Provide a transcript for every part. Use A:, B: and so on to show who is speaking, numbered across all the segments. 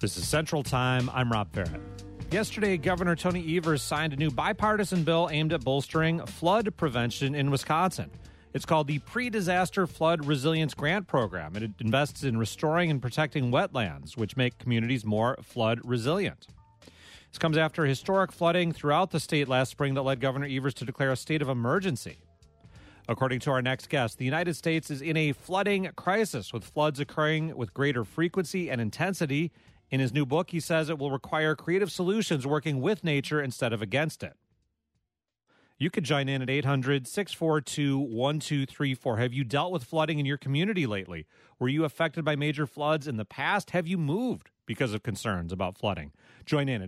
A: This is Central Time. I'm Rob Barrett. Yesterday, Governor Tony Evers signed a new bipartisan bill aimed at bolstering flood prevention in Wisconsin. It's called the Pre-Disaster Flood Resilience Grant Program, and it invests in restoring and protecting wetlands, which make communities more flood resilient. This comes after historic flooding throughout the state last spring that led Governor Evers to declare a state of emergency. According to our next guest, the United States is in a flooding crisis, with floods occurring with greater frequency and intensity. In his new book, he says it will require creative solutions working with nature instead of against it. You could join in at 800-642-1234. Have you dealt with flooding in your community lately? Were you affected by major floods in the past? Have you moved because of concerns about flooding? Join in at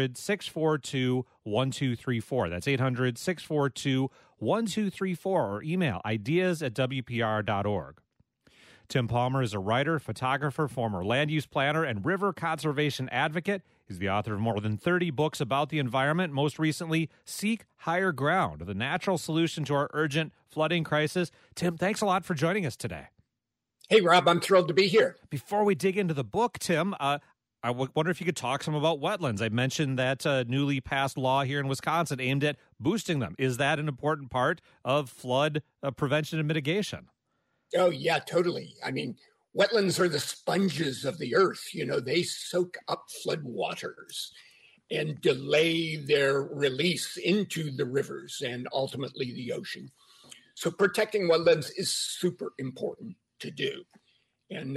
A: 800-642-1234. That's 800-642-1234, or email ideas@wpr.org. Tim Palmer is a writer, photographer, former land use planner, and river conservation advocate. He's the author of more than 30 books about the environment, most recently, Seek Higher Ground, the natural solution to our urgent flooding crisis. Tim, thanks a lot for joining us today.
B: Hey, Rob, I'm thrilled to be here.
A: Before we dig into the book, Tim, I wonder if you could talk some about wetlands. I mentioned that newly passed law here in Wisconsin aimed at boosting them. Is that an important part of flood prevention and mitigation?
B: Oh, yeah, totally. I mean, wetlands are the sponges of the earth. You know, they soak up floodwaters and delay their release into the rivers and ultimately the ocean. So protecting wetlands is super important to do. And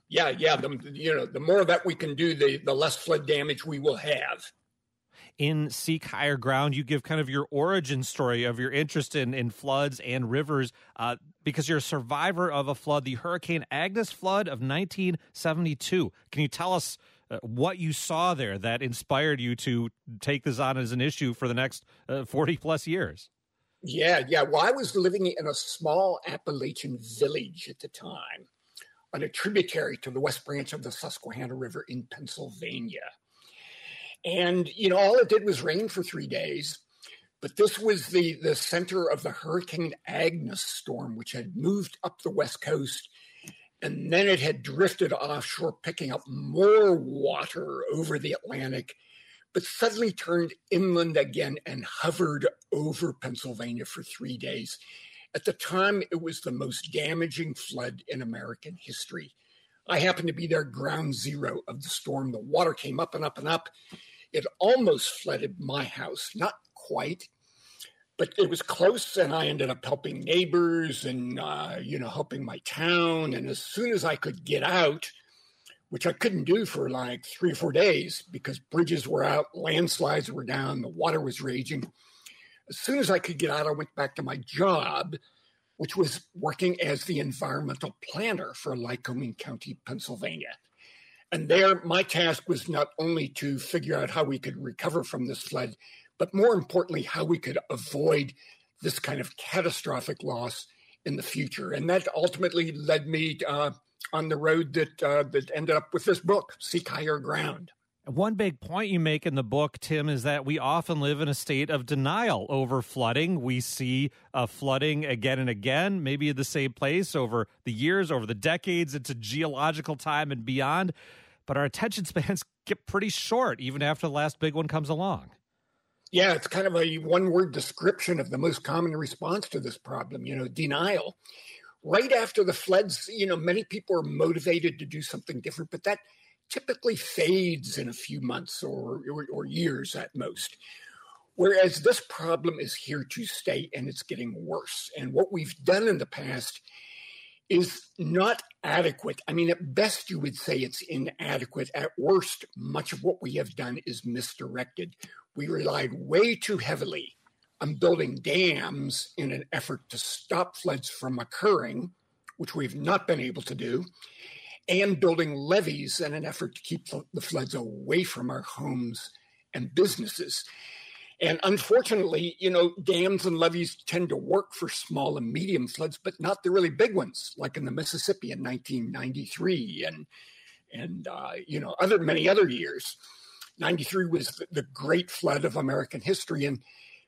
B: the more that we can do, the less flood damage we will have.
A: In Seek Higher Ground, you give kind of your origin story of your interest in floods and rivers because you're a survivor of a flood, the Hurricane Agnes flood of 1972. Can you tell us what you saw there that inspired you to take this on as an issue for the next 40-plus years?
B: Yeah. Well, I was living in a small Appalachian village at the time on a tributary to the West Branch of the Susquehanna River in Pennsylvania. And, you know, all it did was rain for 3 days. But this was the center of the Hurricane Agnes storm, which had moved up the West Coast. And then it had drifted offshore, picking up more water over the Atlantic, but suddenly turned inland again and hovered over Pennsylvania for 3 days. At the time, it was the most damaging flood in American history. I happened to be there ground zero of the storm. The water came up and up and up. It almost flooded my house, not quite, but it was close, and I ended up helping neighbors and, helping my town. And as soon as I could get out, which I couldn't do for like 3 or 4 days because bridges were out, landslides were down, the water was raging. As soon as I could get out, I went back to my job, which was working as the environmental planner for Lycoming County, Pennsylvania. And there, my task was not only to figure out how we could recover from this flood, but more importantly, how we could avoid this kind of catastrophic loss in the future. And that ultimately led me on the road that ended up with this book, Seek Higher Ground.
A: One big point you make in the book, Tim, is that we often live in a state of denial over flooding. We see flooding again and again, maybe in the same place over the years, over the decades. It's a geological time and beyond. But our attention spans get pretty short, even after the last big one comes along.
B: Yeah, it's kind of a one-word description of the most common response to this problem, denial. Right after the floods, many people are motivated to do something different, but that typically fades in a few months or years at most. Whereas this problem is here to stay, and it's getting worse. And what we've done in the past is not adequate. I mean, at best, you would say it's inadequate. At worst, much of what we have done is misdirected. We relied way too heavily on building dams in an effort to stop floods from occurring, which we've not been able to do, and building levees in an effort to keep the floods away from our homes and businesses. And unfortunately, dams and levees tend to work for small and medium floods, but not the really big ones, like in the Mississippi in 1993 and many other years. 93 was the great flood of American history, and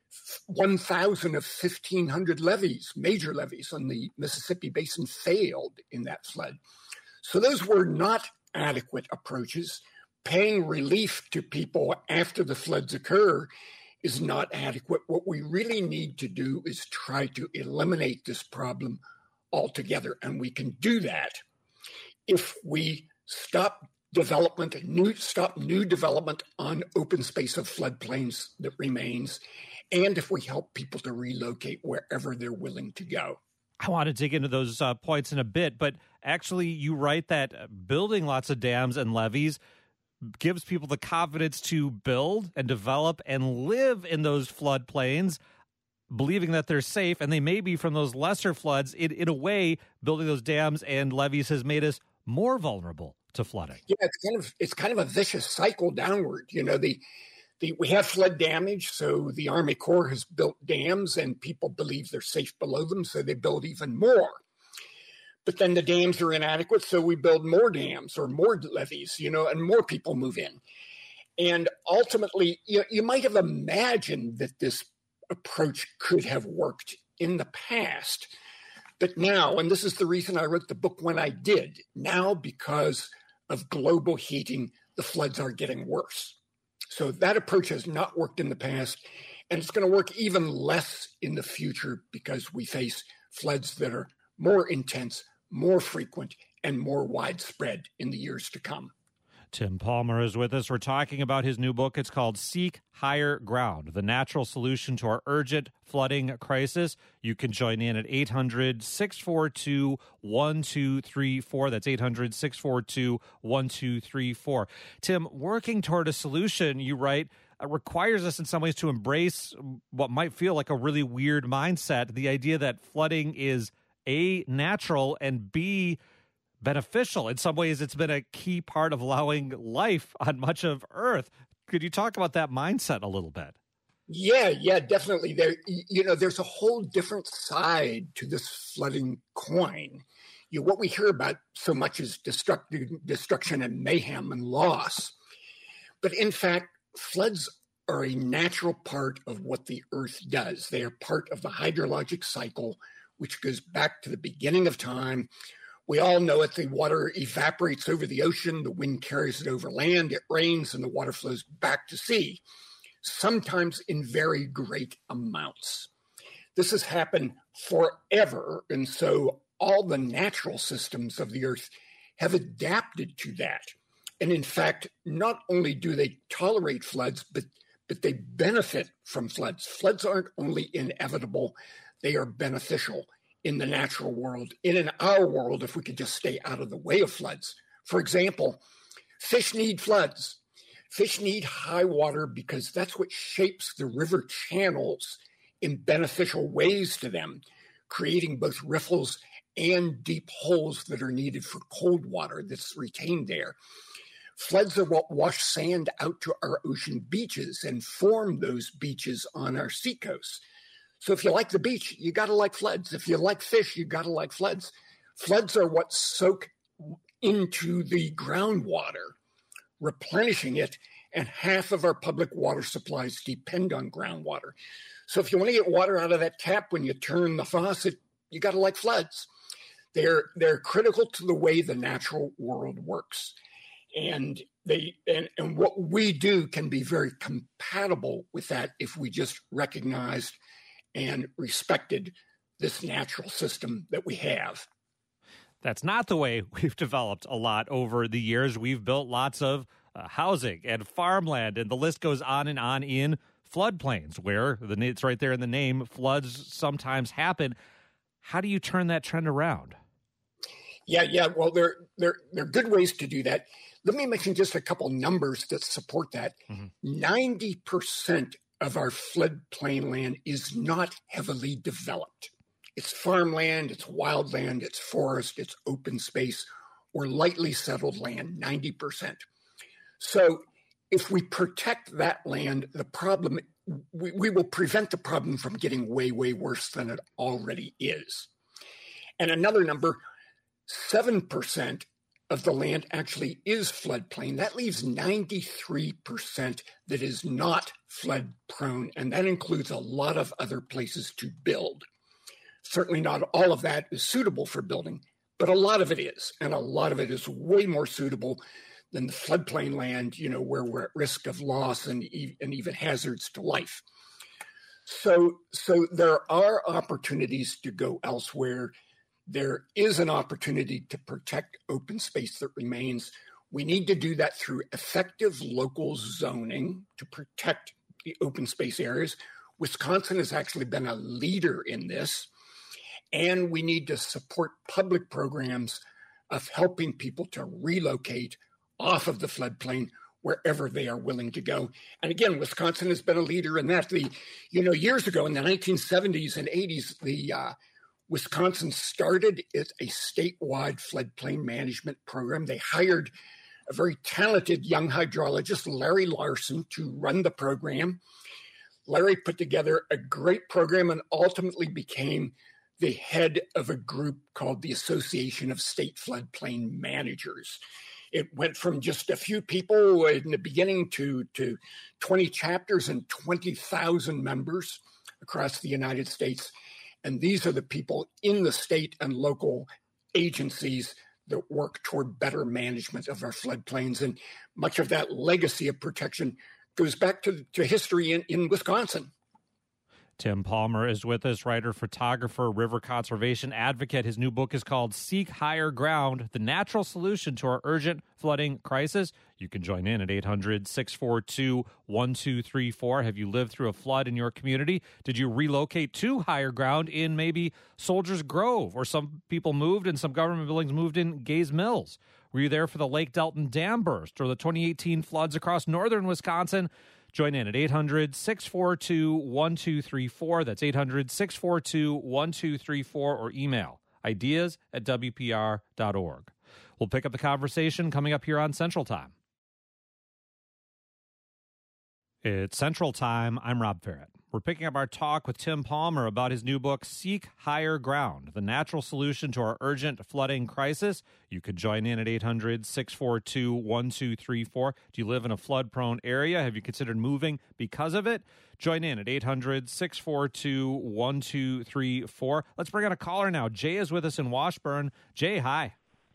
B: 1,000 of 1,500 levees, major levees on the Mississippi Basin failed in that flood. So those were not adequate approaches, paying relief to people after the floods occur is not adequate. What we really need to do is try to eliminate this problem altogether. And we can do that if we stop new development on open space of floodplains that remains, and if we help people to relocate wherever they're willing to go.
A: I want to dig into those points in a bit, but actually you write that building lots of dams and levees gives people the confidence to build and develop and live in those floodplains, believing that they're safe, and they may be from those lesser floods. In a way, building those dams and levees has made us more vulnerable to flooding.
B: Yeah, it's kind of a vicious cycle downward. You know, we have flood damage, so the Army Corps has built dams, and people believe they're safe below them, so they build even more. But then the dams are inadequate, so we build more dams or more levees, and more people move in. And ultimately, you might have imagined that this approach could have worked in the past. But now, and this is the reason I wrote the book when I did, now because of global heating, the floods are getting worse. So that approach has not worked in the past, and it's going to work even less in the future because we face floods that are more intense, more frequent, and more widespread in the years to come.
A: Tim Palmer is with us. We're talking about his new book. It's called Seek Higher Ground, the natural solution to our urgent flooding crisis. You can join in at 800-642-1234. That's 800-642-1234. Tim, working toward a solution, you write, requires us in some ways to embrace what might feel like a really weird mindset, the idea that flooding is A, natural, and B, beneficial. In some ways, it's been a key part of allowing life on much of Earth. Could you talk about that mindset a little bit?
B: Yeah, definitely. There's a whole different side to this flooding coin. What we hear about so much is destruction and mayhem and loss. But in fact, floods are a natural part of what the Earth does. They are part of the hydrologic cycle, which goes back to the beginning of time. We all know it. The water evaporates over the ocean. The wind carries it over land. It rains, and the water flows back to sea, sometimes in very great amounts. This has happened forever, and so all the natural systems of the Earth have adapted to that. And in fact, not only do they tolerate floods, but they benefit from floods. Floods aren't only inevitable, they are beneficial in the natural world, and in our world, if we could just stay out of the way of floods. For example, fish need floods. Fish need high water because that's what shapes the river channels in beneficial ways to them, creating both riffles and deep holes that are needed for cold water that's retained there. Floods are what wash sand out to our ocean beaches and form those beaches on our seacoasts. So if you like the beach, you got to like floods. If you like fish, you got to like floods. Floods are what soak into the groundwater, replenishing it, and half of our public water supplies depend on groundwater. So if you want to get water out of that tap when you turn the faucet, you got to like floods. They're critical to the way the natural world works. And what we do can be very compatible with that if we just recognized and respected this natural system that we have.
A: That's not the way we've developed a lot over the years. We've built lots of housing and farmland, and the list goes on in floodplains, where it's right there in the name, floods sometimes happen. How do you turn that trend around?
B: Yeah. Well, there are good ways to do that. Let me mention just a couple numbers that support that. 90% of our floodplain land is not heavily developed. It's farmland, it's wildland, it's forest, it's open space, or lightly settled land, 90%. So if we protect that land, the problem, we will prevent the problem from getting way, way worse than it already is. And another number, 7% of the land actually is floodplain. That leaves 93% that is not flood prone, and that includes a lot of other places to build. Certainly not all of that is suitable for building, but a lot of it is, and a lot of it is way more suitable than the floodplain land, where we're at risk of loss and even hazards to life. So there are opportunities to go elsewhere. There is an opportunity to protect open space that remains. We need to do that through effective local zoning to protect the open space areas. Wisconsin has actually been a leader in this. And we need to support public programs of helping people to relocate off of the floodplain wherever they are willing to go. And again, Wisconsin has been a leader in that. Years ago in the 1970s and 80s, Wisconsin started as a statewide floodplain management program. They hired a very talented young hydrologist, Larry Larson, to run the program. Larry put together a great program and ultimately became the head of a group called the Association of State Floodplain Managers. It went from just a few people in the beginning to 20 chapters and 20,000 members across the United States. And these are the people in the state and local agencies that work toward better management of our floodplains. And much of that legacy of protection goes back to history in Wisconsin.
A: Tim Palmer is with us, writer, photographer, river conservation advocate. His new book is called Seek Higher Ground, The Natural Solution to Our Urgent Flooding Crisis. You can join in at 800-642-1234. Have you lived through a flood in your community? Did you relocate to higher ground in maybe Soldiers Grove? Or some people moved and some government buildings moved in Gaze Mills? Were you there for the Lake Delton dam burst or the 2018 floods across northern Wisconsin? Join in at 800-642-1234. That's 800-642-1234 or email ideas@wpr.org. We'll pick up the conversation coming up here on Central Time. It's Central Time. I'm Rob Ferret. We're picking up our talk with Tim Palmer about his new book, Seek Higher Ground, The Natural Solution to Our Urgent Flooding Crisis. You could join in at 800-642-1234. Do you live in a flood-prone area? Have you considered moving because of it? Join in at 800-642-1234. Let's bring on a caller now. Jay is with us in Washburn. Jay, hi.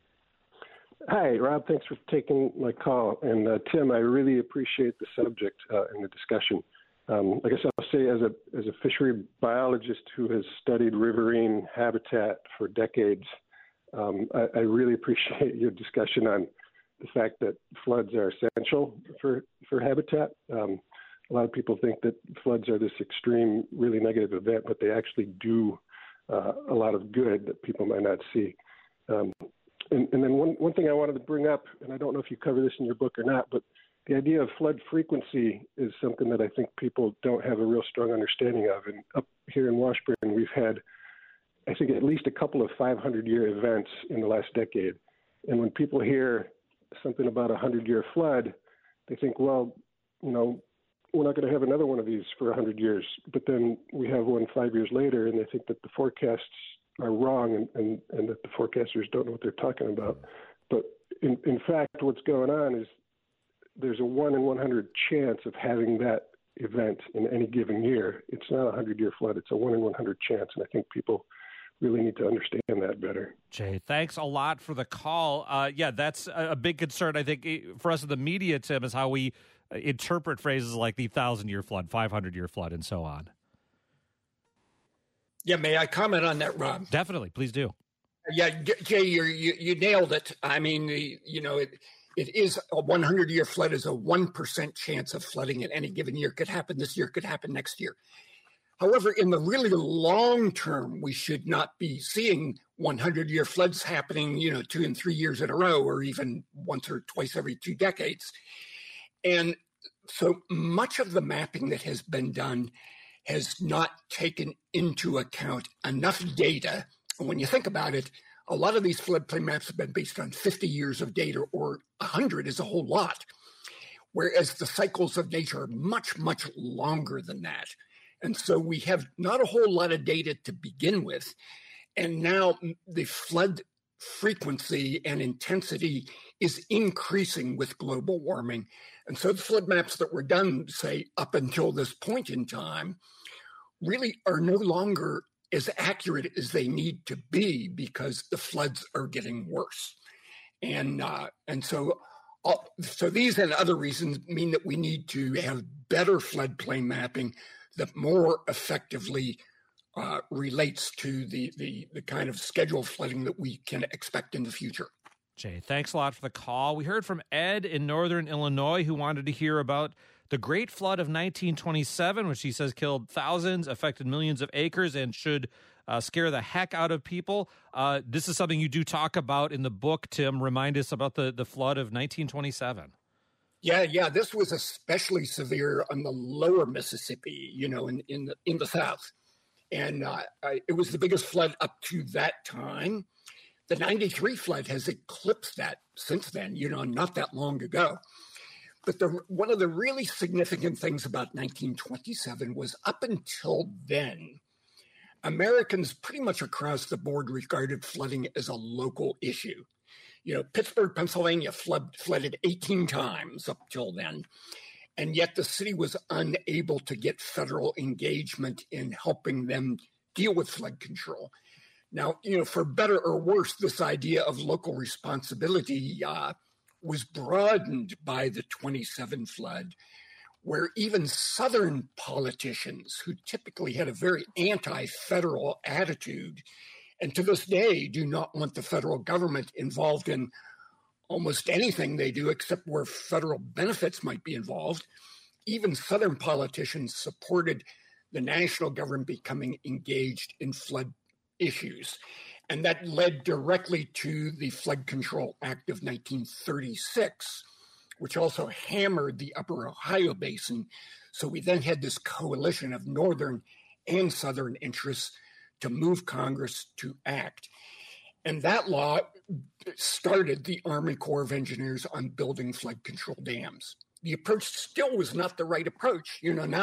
C: Hi, Rob. Thanks for taking my call. And Tim, I really appreciate the subject and the discussion. I guess I'll say as a fishery biologist who has studied riverine habitat for decades, I really appreciate your discussion on the fact that floods are essential for habitat. A lot of people think that floods are this extreme, really negative event, but they actually do a lot of good that people might not see. And then one thing I wanted to bring up, and I don't know if you cover this in your book or not, but the idea of flood frequency is something that I think people don't have a real strong understanding of. And up here in Washburn, we've had, I think, at least a couple of 500-year events in the last decade. And when people hear something about a 100-year flood, they think, well, we're not going to have another one of these for 100 years. But then we have one 5 years later, and they think that the forecasts are wrong and that the forecasters don't know what they're talking about. But in fact, what's going on is there's a 1 in 100 chance of having that event in any given year. It's not a 100-year flood. It's a 1 in 100 chance. And I think people really need to understand that better.
A: Jay, thanks a lot for the call. That's a big concern, I think, for us in the media, Tim, is how we interpret phrases like the 1,000-year flood, 500-year flood, and so on.
B: Yeah, may I comment on that, Rob?
A: Definitely, please do.
B: Yeah, Jay, you nailed it. I mean, it is a 100-year flood is a 1% chance of flooding at any given year. Could happen this year, could happen next year. However, in the really long term, we should not be seeing 100-year floods happening, 2 and 3 years in a row, or even once or twice every 2 decades. And so much of the mapping that has been done has not taken into account enough data. And when you think about it, a lot of these floodplain maps have been based on 50 years of data, or 100 is a whole lot, whereas the cycles of nature are much, much longer than that. And so we have not a whole lot of data to begin with. And now the flood frequency and intensity is increasing with global warming. And so the flood maps that were done, say, up until this point in time, really are no longer as accurate as they need to be because the floods are getting worse. And so So these and other reasons mean that we need to have better floodplain mapping that more effectively relates to the kind of scheduled flooding that we can expect in the future.
A: Jay, thanks a lot for the call. We heard from Ed in northern Illinois who wanted to hear about the Great Flood of 1927, which he says killed thousands, affected millions of acres, and should scare the heck out of people. This is something you do talk about in the book, Tim. Remind us about the flood of 1927.
B: Yeah. This was especially severe on the lower Mississippi, in the South. And it was the biggest flood up to that time. The 93 flood has eclipsed that since then, not that long ago. But one of the really significant things about 1927 was up until then, Americans pretty much across the board regarded flooding as a local issue. Pittsburgh, Pennsylvania flooded 18 times up till then. And yet the city was unable to get federal engagement in helping them deal with flood control. Now, for better or worse, this idea of local responsibility was broadened by the 27 flood, where even Southern politicians who typically had a very anti-federal attitude, and to this day do not want the federal government involved in almost anything they do except where federal benefits might be involved, even Southern politicians supported the national government becoming engaged in flood issues. And that led directly to the Flood Control Act of 1936, which also hammered the upper Ohio basin. So we then had this coalition of northern and southern interests to move Congress to act. And that law started the Army Corps of Engineers on building flood control dams. The approach still was not the right approach.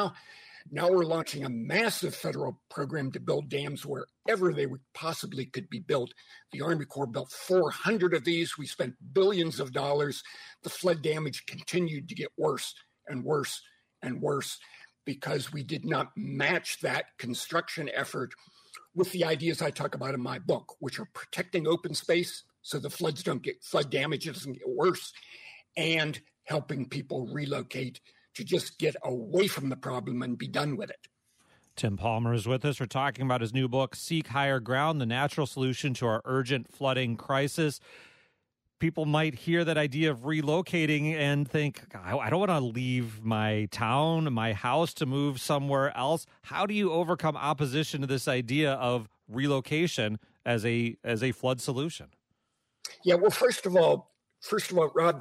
B: Now we're launching a massive federal program to build dams wherever they possibly could be built. The Army Corps built 400 of these. We spent billions of dollars. The flood damage continued to get worse and worse and worse because we did not match that construction effort with the ideas I talk about in my book, which are protecting open space so the flood damage doesn't get worse, and helping people relocate to just get away from the problem and be done with it.
A: Tim Palmer is with us. We're talking about his new book, Seek Higher Ground, the natural solution to our urgent flooding crisis. People might hear that idea of relocating and think, I don't want to leave my town, my house to move somewhere else. How do you overcome opposition to this idea of relocation as a flood solution?
B: Yeah, well, first of all, Rob,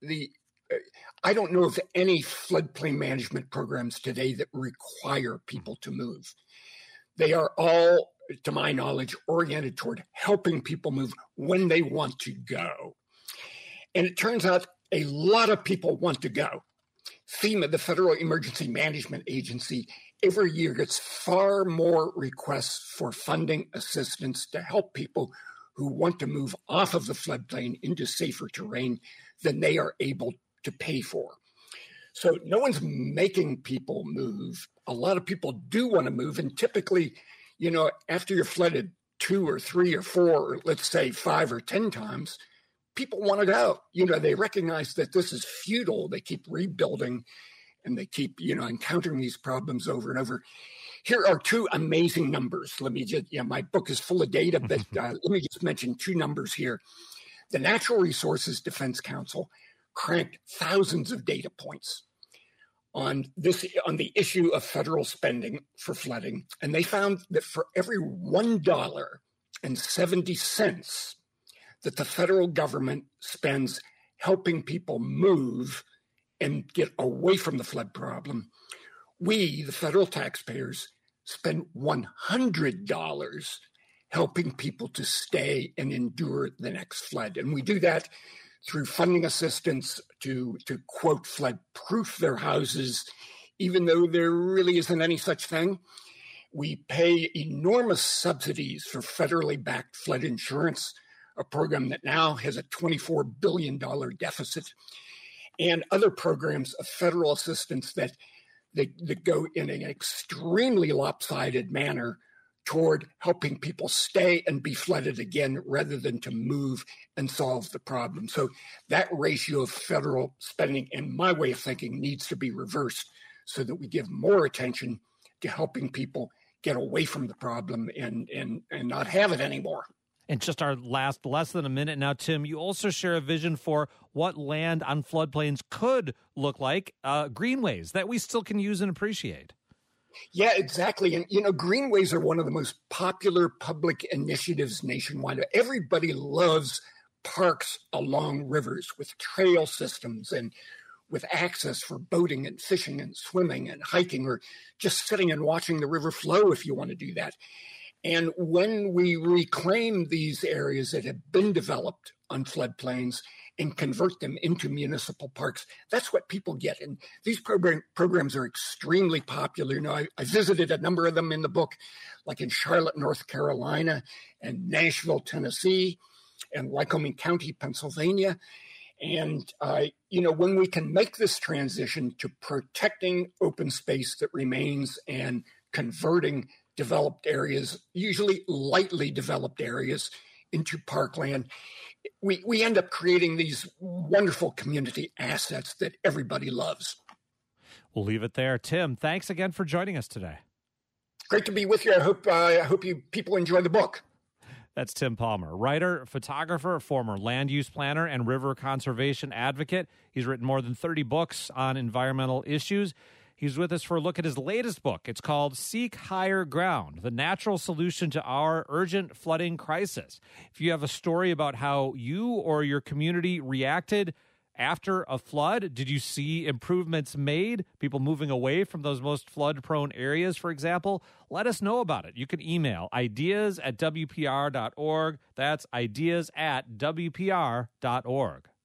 B: I don't know of any floodplain management programs today that require people to move. They are all, to my knowledge, oriented toward helping people move when they want to go. And it turns out a lot of people want to go. FEMA, the Federal Emergency Management Agency, every year gets far more requests for funding assistance to help people who want to move off of the floodplain into safer terrain than they are able to pay for. So no one's making people move. A lot of people do want to move. And typically, after you're flooded 2 or 3 or 4, or let's say 5 or 10 times, people want to go. They recognize that this is futile. They keep rebuilding and they keep, encountering these problems over and over. Here are 2 amazing numbers. Let me just, my book is full of data, but let me just mention 2 numbers here. The Natural Resources Defense Council cranked thousands of data points on the issue of federal spending for flooding. And they found that for every $1.70 that the federal government spends helping people move and get away from the flood problem, we, the federal taxpayers, spend $100 helping people to stay and endure the next flood. And we do that through funding assistance to quote, flood-proof their houses, even though there really isn't any such thing. We pay enormous subsidies for federally backed flood insurance, a program that now has a $24 billion deficit, and other programs of federal assistance that go in an extremely lopsided manner toward helping people stay and be flooded again rather than to move and solve the problem. So that ratio of federal spending, in my way of thinking, needs to be reversed so that we give more attention to helping people get away from the problem and not have it anymore.
A: And just our less than a minute now, Tim, you also share a vision for what land on floodplains could look like, greenways that we still can use and appreciate.
B: Yeah, exactly. And, greenways are one of the most popular public initiatives nationwide. Everybody loves parks along rivers with trail systems and with access for boating and fishing and swimming and hiking, or just sitting and watching the river flow if you want to do that. And when we reclaim these areas that have been developed on floodplains and convert them into municipal parks, that's what people get. And these programs are extremely popular. I visited a number of them in the book, like in Charlotte, North Carolina, and Nashville, Tennessee, and Lycoming County, Pennsylvania. And, when we can make this transition to protecting open space that remains and converting developed areas, usually lightly developed areas, into parkland, we end up creating these wonderful community assets that everybody loves.
A: We'll leave it there. Tim, thanks again for joining us today.
B: Great to be with you. I hope you people enjoy the book.
A: That's Tim Palmer, writer, photographer, former land use planner, and river conservation advocate. He's written more than 30 books on environmental issues. He's with us for a look at his latest book. It's called Seek Higher Ground, the natural solution to our urgent flooding crisis. If you have a story about how you or your community reacted after a flood, did you see improvements made, people moving away from those most flood-prone areas, for example? Let us know about it. You can email ideas@wpr.org. That's ideas@wpr.org.